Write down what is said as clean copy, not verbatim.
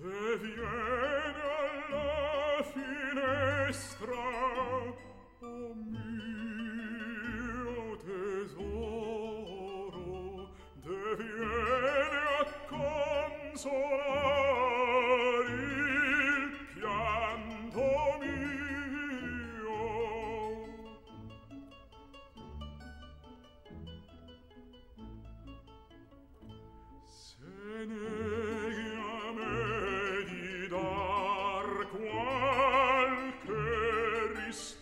e viene alla finestra, o mio tesoro, e viene a consolare il pianto mio. Se neghi a me di dar qualche risposta,